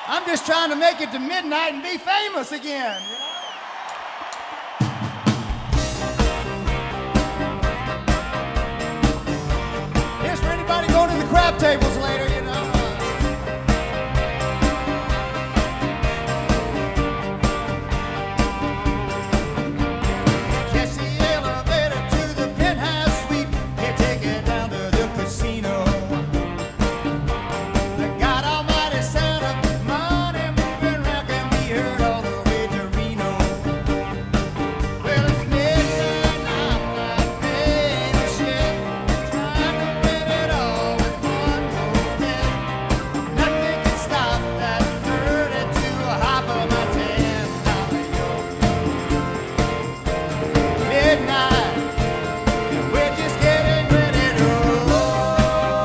I'm just trying to make it to midnight and be famous again. You know? Here's for anybody going to the crap tables later, you know. Catch the elevator to the penthouse suite. Can't take it down to the casino. The God Almighty sound of money moving around can be heard all the way to Reno. Well, it's midnight and I'm not paying a shit. Trying to win it all with one more bet. Nothing can stop that 32 hop of my $10 midnight, and we're just getting ready to roll.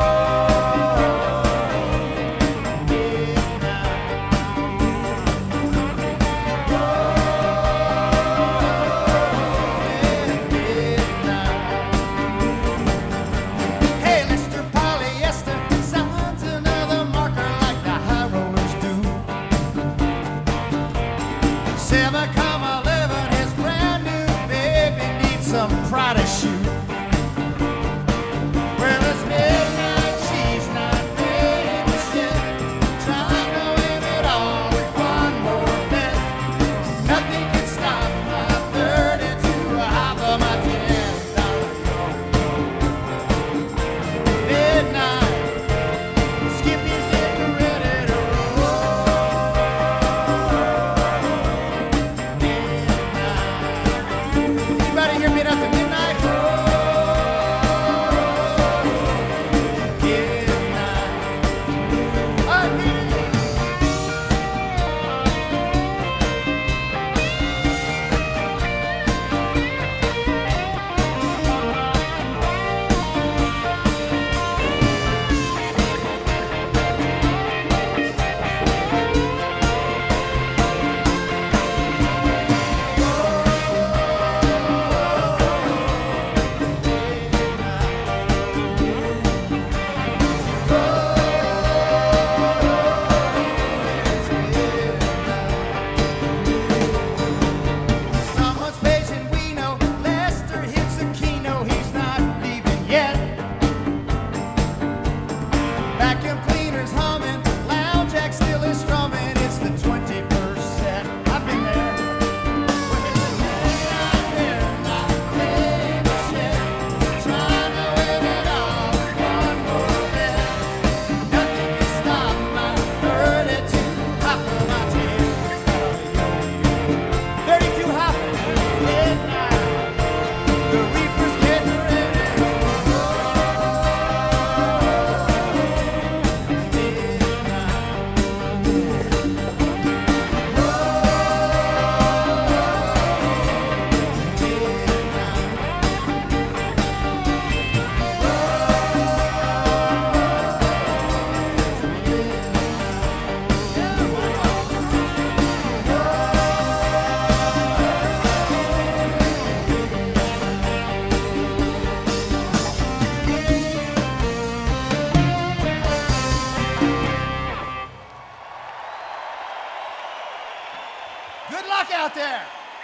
Hey, Mr. Polyester signs another marker like the high rollers do. 7,11, his brand new baby needs some Prada shoe. Well, it's midnight, she's not paying the shit. Trying to win it all with one more bet. Nothing can stop my 32 hop of my $10 midnight. Skippy's getting ready to roll. Anybody hear me at the midnight? Someone's patient, we know. Lester hits the keno, he's not leaving yet. Vacuum cleaners humming, lounge act still is strumming. It's the 21st set. I've been there. We're not paying the shit. Trying to win it all with one more bet. Nothing can stop my 32 hop of my $10. 32 hop midnight. The reaper's getting ready to roll. Good luck out there.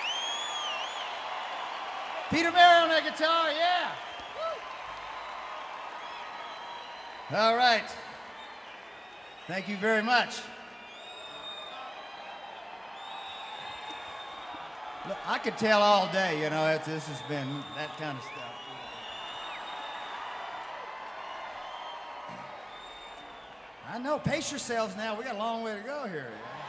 Peter Mary on that guitar, yeah. Woo. All right. Thank you very much. Look, I could tell all day, you know, this has been that kind of stuff. I know, pace yourselves now. We got a long way to go here.